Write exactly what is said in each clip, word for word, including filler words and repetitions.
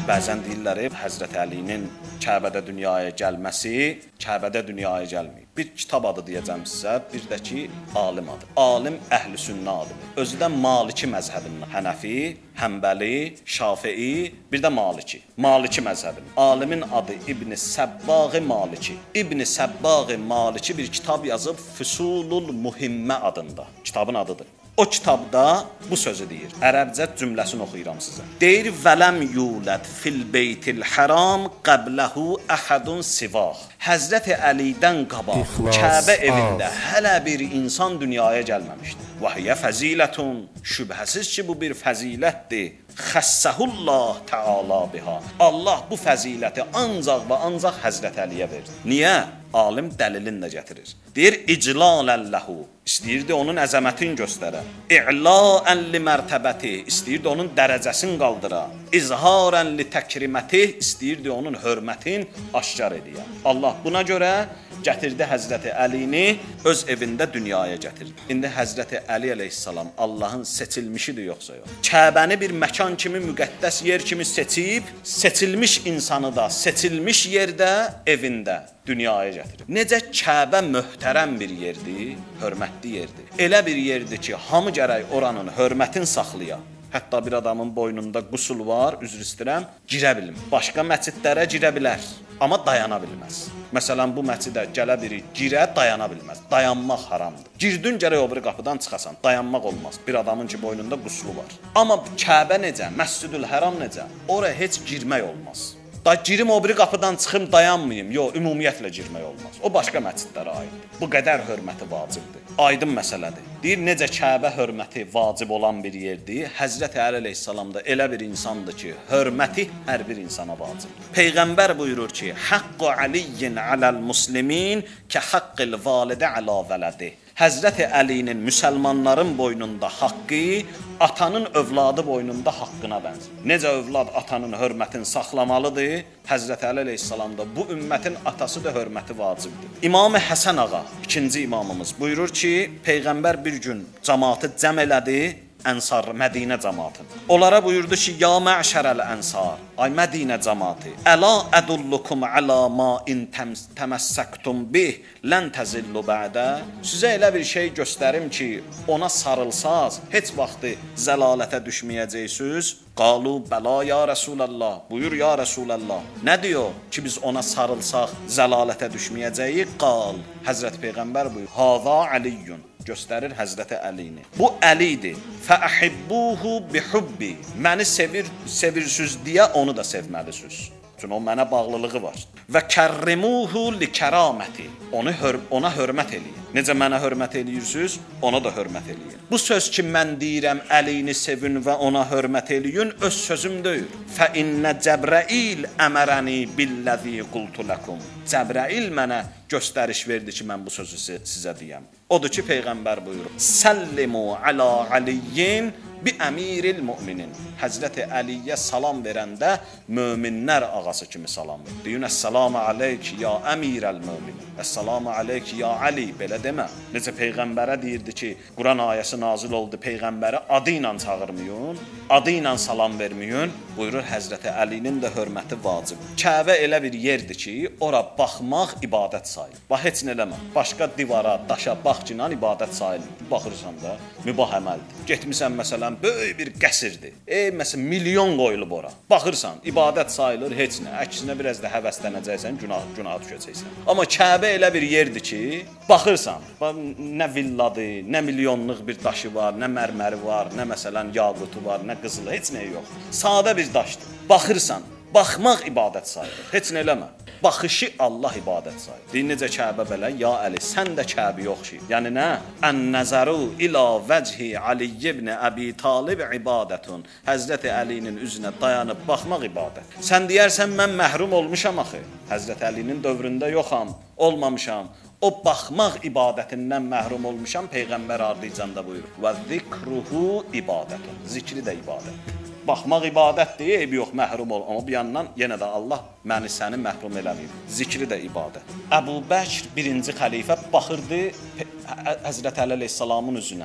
Bəzən deyirlər, Həzrət Əlinin Kəbədə dünyaya gəlməsi, Kəbədə dünyaya gəlməyib. Bir kitab adı deyəcəm sizə, bir də ki, alim adı. Alim əhl-i sünnə alimi. Özü də Maliki məzhəbindən. Hənəfi, Həmbəli, Şafii, bir də Maliki. Maliki məzhəbindən. Alimin adı İbn Səbbağ Maliki. İbn Səbbağ Maliki bir kitab yazıb Füsulul Muhimmə adında. Kitabın adıdır. O kitabda bu sözü deyir. Ərəbcə cümləsini oxuyuram sizə. Deyir: "Vələm yulad fil beytil haram qablahu ahadun sivah." Həzrət Əlidən qabaq Kəbə evində hələ bir insan dünyaya gəlməmişdi. Və hiyə fəzilətun, şübhəsiz ki bu bir fəzilətdir. Xəssəhullah Teala biha. Allah bu fəziləti ancaq və ancaq Həzrət Əliyə verdi. Niyə? Alim dəlilini də gətirir. Deyir: "İclalən ləhu." İstəyirdi onun əzəmətini göstərə. "İ'laən li mərtəbəti." İstəyirdi onun dərəcəsini qaldıra. "İzharən li təkriməti." İstəyirdi onun hörmətini aşkar edə. Allah buna görə gətirdi Həzrəti Əlini öz evində dünyaya gətirdi. İndi Həzrəti Əli əleyhissalam Allahın seçilmişidir yoxsa yox? Kəbəni bir məkan kimi, müqəddəs yer kimi seçib, seçilmiş insanı da seçilmiş yerdə, evində dünyaya gətirib. Necə Kəbə möhtərəm bir yerdir, hörmətli yerdir. Elə bir yerdir ki, hamı gərək oranın hörmətini saxlaya. Hətta bir adamın boynunda qusul var, üzr istəyirəm, girə bilmir. Başqa məscidlərə girə bilər, amma dayana bilməz. Məsələn, bu məscidə gələ biri girə, dayana bilməz. Dayanmaq haramdır. Girdin gərək o biri qapıdan çıxasan, dayanmaq olmaz. Bir adamın ki, boynunda quslu var. Amma Kəbə necə, Məscidül Həram necə, oraya heç girmək olmaz. Da girim o biri qapıdan çıxım, dayanmayım. Yox, ümumiyyətlə girmək olmaz. O başqa məscidlərə aiddir. Bu qədər hörməti vacibdir. Aydın məsələdir. Deyir, necə Kəbə hörməti vacib olan bir yerdir, Həzrət Əli əleyhissalam da elə bir insandır ki, hörməti hər bir insana vacibdir. Peyğəmbər buyurur ki, "Haqqu Aliyyin aləl muslimin kə haqqil validə alə vələdi." Həzrət Əlinin müsəlmanların boynunda haqqı, atanın övladı boynunda haqqına bənzər. Necə övlad atanın hörmətini saxlamalıdır, Həzrət Əli əleyhissalam da bu ümmətin atası da hörməti vacibdir. İmam Həsən ağa, ikinci imamımız buyurur ki, Peyğəmbər bir gün cəmaatı cəm elədi, Ənsar, Mədinə cəmaatını. Onlara buyurdu ki, "Ya mə'şərəl ənsar, ay Mədinə cəmaatı, əla ədullukum alə ma in təməssəktum bih, lən təzillu bədə." Sizə elə bir şey göstərim ki, ona sarılsaz, heç vaxtı zəlalətə düşməyəcəksiniz. Qalu bəla ya Rasulallah. Buyur ya Rasulallah. Nə diyor ki, biz ona sarılsaq zəlalətə düşməyəcəyik? Qal. Həzrət Peyğəmbər buyur, "Haza Aliyyun." Göstərir Həzrəti Əlini. Bu Əlidir. Fəəhibbuhu bihubbi. Məni sevir, sevirsiniz deyə onu da sevməlisiniz. Çünki o mənə bağlılığı var. Və kərrimuhu li kəraməti. Onu hör ona hörmət eləyin. Necə mənə hörmət eləyirsiniz, ona da hörmət eləyin. Bu söz ki, mən deyirəm Əlini sevin və ona hörmət eləyin, öz sözüm deyil. Fə innə Cəbrəil əmərəni billəzi qultu ləkum. Cəbrəil mənə göstəriş verdi ki, mən bu sözü sizə deyəm. Odur ki, Peyğəmbər buyurur: "Səllimu alə Aliyyin bi əmiril müminin." Həzrəti Əliyə salam verəndə möminlər ağası kimi salam verir. Deyin: "Əssalamu aleyki ya əmirəl müminin." "Əssalamu aleyki ya Ali." Belə demə. Necə Peyğəmbərə deyirdi ki, Quran ayəsi nazil oldu, Peyğəmbəri adı ilə çağırmayın, adı ilə salam verməyin. Buyurur Həzrəti Əlinin də hörməti vacib. Kəbə elə bir yerdir ki, ora baxmaq ibadət sayılır. Bax, heç nə eləmə. Başqa divara, daşa bax ki, ibadət sayılır. Baxırsan da, mübah əməldir. Getmisən məsələn, böyük bir qəsrdir. Ey, məsələn, milyon qoyulub ora. Baxırsan, ibadət sayılır, heç nə. Əksinə biraz da həvəslənəcəksən, günah, günah düşəcəksən. Amma Kəbə elə bir yerdir ki, baxırsan, nə villadır, nə milyonluq bir daşı var, nə mərməri var, nə məsələn yaqutu var, nə qızılı, heç nə yox. Sadə bir daşdır. Baxırsan, baxmaq ibadət sayılır. Heç nə eləmə. Baxışı Allah ibadət sayılır. Deyir, necə Kəbə belə? Ya Əli, sən də Kəbə yox ki. Yəni nə? Ən-nəzəru ilə vəchi Ali ibn Əbi Talib ibadətun. Həzrəti Əlinin üzünə dayanıb baxmaq ibadət. Sən deyərsən, mən məhrum olmuşam axı. Həzrəti Əlinin dövründə yoxam, olmamışam. O baxmaq ibadətindən məhrum olmuşam, Peyğəmbər ardıcanda buyurur. Və zikruhu ibadətun. Zikri də ibadət. Baxmaq ibadətdir, eybi yox, məhrum ol. Amma bir yandan yenə də Allah məni səni məhrum eləməyib. Zikri də ibadət. Əbu Bəkr birinci xəlifə baxırdı Həzrət Əli əleyhissalamın üzünə.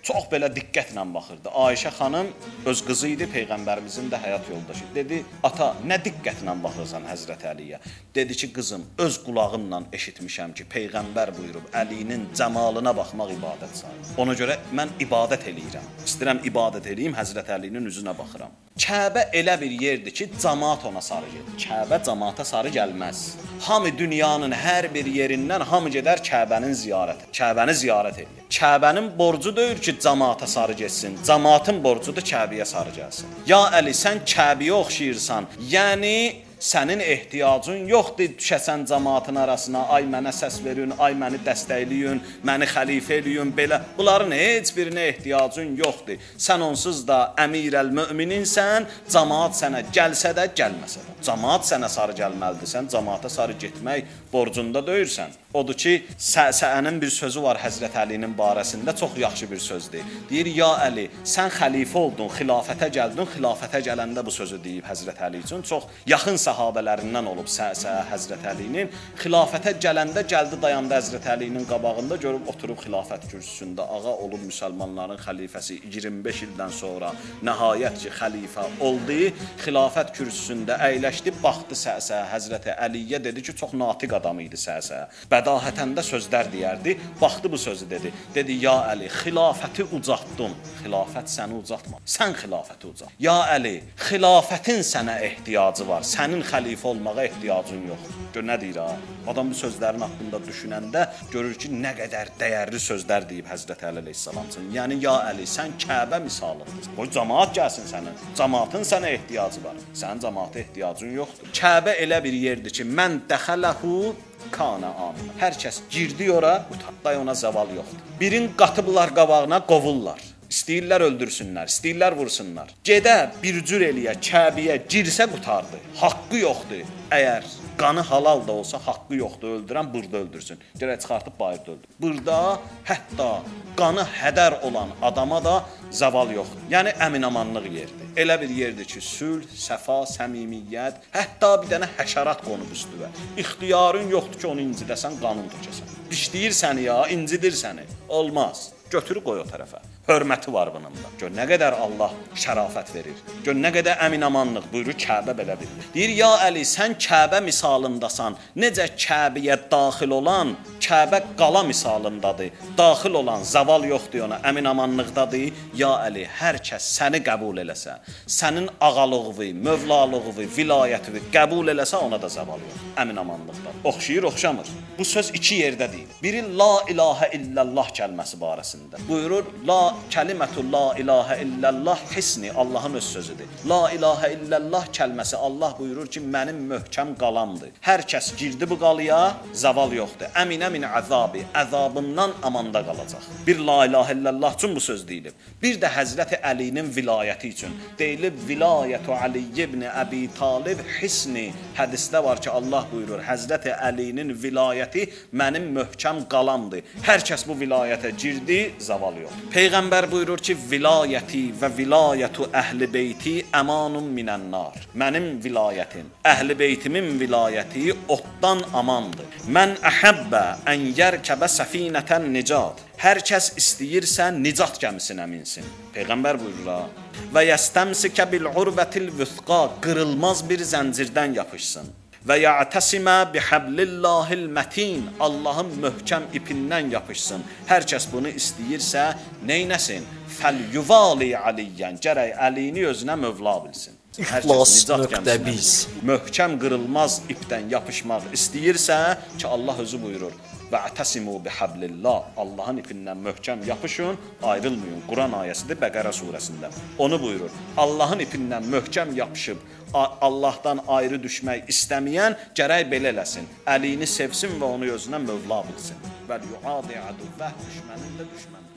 çox belə diqqətlə baxırdı. Ayşə xanım öz qızı idi, Peyğəmbərimizin də həyat yoldaşı. Dedi, ata, nə diqqətlə baxırsan Həzrət Əliyə? Dedi ki, qızım, öz qulağımla eşitmişəm ki, Peyğəmbər buyurub, Əlinin cəmalına baxmaq ibadət sayılır. Ona görə mən ibadət eləyirəm. İstəyirəm ibadət eləyim, Həzrət Əlinin üzünə baxıram. Kəbə elə bir yerdir ki, cəmaat ona sarı gedir. Kəbə cəmaata sarı gəlməz. Hamı dünyanın hər bir yerindən hamı gedər Kəbənin ziyarət. Kəbəni ziyarət edir. Kəbənin borcu deyil ki, cəmaata sarı getsin. Cəmaatın borcudur Kəbəyə sarı gəlsin. Ya Əli, sən Kəbəyə oxşayırsan. Yəni sənin ehtiyacın yoxdur düşəsən cəmaatın arasına, ay mənə səs verin, ay məni dəstəkləyin, məni xəlifə eləyin, belə. Bunların heç birinə ehtiyacın yoxdur. Sən onsuz da əmirəl-mömininsən, cəmaat sənə gəlsə də, gəlməsə də. Cəmaat sənə sarı gəlməlidir, sən cəmaata sarı getmək borcunda deyirsən. Odur ki, Sə'ənin bir sözü var Həzrət Əlinin barəsində, çox yaxşı bir sözdür. Deyir, ya Əli, sən xəlifə oldun, xilafətə gəldin, xilafətə gələndə bu sözü deyib Həzrət Əli üçün. Çox yaxın sahabələrindən olub Sə'ə Həzrət Əlinin. Xilafətə gələndə gəldi, dayandı Həzrət Əlinin qabağında, görüb oturub xilafət kürsüsündə, ağa olub müsəlmanların xəlifəsi iyirmi beş ildən sonra nəhayət ki, xəlifə oldu, xilafət kürsüsündə əyləşdi, baxdı Sə'ə Həzrət Əliyə, dedi ki, çox natiq adam idi Sə'ə. Bədahətəndə sözlər deyərdi, baxdı bu sözü dedi. Dedi, ya Əli, xilafəti ucatdın, xilafət səni ucatma, sən xilafəti ucat. Ya Əli, xilafətin sənə ehtiyacı var, sənin xəlifə olmağa ehtiyacın yox. Gör, nə deyir ha? Adam bu sözlərin haqqında düşünəndə görür ki, nə qədər dəyərli sözlər deyib Həzrət Əli əleyhissalam üçün. Yəni, ya Əli, sən Kəbə misalındır. Qoy, cəmaat gəlsin sənin, cəmaatın sənə ehtiyacı var, sənin cəmaata ehtiyacın yoxdur. Kəbə elə bir yerdir ki, mən dəxələhu kana amin. Hər kəs girdi ora, day ona zaval yoxdur. Birin qatıblar qabağına, qovurlar. İstəyirlər öldürsünlər, istəyirlər vursunlar. Gedə bir cür eləyə, Kəbəyə girsə qutardı. Haqqı yoxdur. Əgər qanı halal da olsa, haqqı yoxdur, öldürən burada öldürsün. Gərək çıxartıb bayırda öldür. Burada hətta qanı hədər olan adama da zaval yoxdur. Yəni əminamanlıq yerdir. Elə bir yerdir ki, sülh, səfa, səmimiyyət, hətta bir dənə həşərat qonub üstüvə. İxtiyarın yoxdur ki, onu incidəsən, qanun tökəsən. Dişləyir səni ya, incidir səni. Olmaz. Götürü qoy o tərəfə. Hörməti var bunun da. Gör, nə qədər Allah şərafət verir. Gör, nə qədər əminamanlıq buyurur, Kəbə belə bilir. Deyir, ya Əli, sən Kəbə misalındasan. Necə Kəbəyə daxil olan, Kəbə qala misalındadır. Daxil olan, zaval yoxdur ona, əminamanlıqdadır. Ya Əli, hər kəs səni qəbul eləsə, sənin ağalığını, mövlalığını, vilayətini qəbul eləsə, ona da zaval yoxdur. Əminamanlıqdadır. Oxşayır, oxşamır. Bu söz iki yerdə deyil. Biri la ilahə illallah kəlməsi barəsində. Buyurur, la kəlimətu la ilahə illallah hisni, Allahın öz sözüdür. La ilahə illallah kəlməsi Allah buyurur ki, mənim möhkəm qalamdır. Hər kəs girdi bu qalaya, zaval yoxdur. Əminə min əzabi, əzabından amanda qalacaq. Bir la ilahə illallah üçün bu söz deyilib. Bir də Həzrəti Əlinin vilayəti üçün deyilib, vilayətu Ali ibn Əbi Talib hisni. Hədisdə var ki, Allah buyurur, Həzrəti Əlinin vilayəti mənim möhkəm qalamdır. Hər kəs bu vilayətə girdi, zaval yox. Peyğəmbər buyurur ki, vilayəti və vilayətu əhl-i beyti əmanun minənnar. Mənim vilayətim, əhl-i beytimin vilayəti otdan amandır. Mən əhəbbə ən yərkəbə səfinətən nicat. Hər kəs istəyirsə nicat gəmisinə minsin. Peyğəmbər buyurur ha. Və yəstəmsikə bil-urvətil vüthqa, qırılmaz bir zəncirdən yapışsın. Və ya'tasimə bihablillahil mətin, Allahın möhkəm ipindən yapışsın. Hər kəs bunu istəyirsə, neynəsin? Fəlyuvali aliyyən, gərək Əlini özünə mövla bilsin. İxlas nöqtə biz. Möhkəm qırılmaz ipdən yapışmaq istəyirsə ki, Allah özü buyurur. Və ətəsimu bihablillah, Allahın ipindən möhkəm yapışın, ayrılmayın. Quran ayəsidir Bəqərə surəsində. Onu buyurur. Allahın ipindən möhkəm yapışıb, Allahdan ayrı düşmək istəməyən gərək belə eləsin. Əlini sevsin və onu özünə mövla bilsin. Və yuadi aduvvə, düşmənin də düşmən.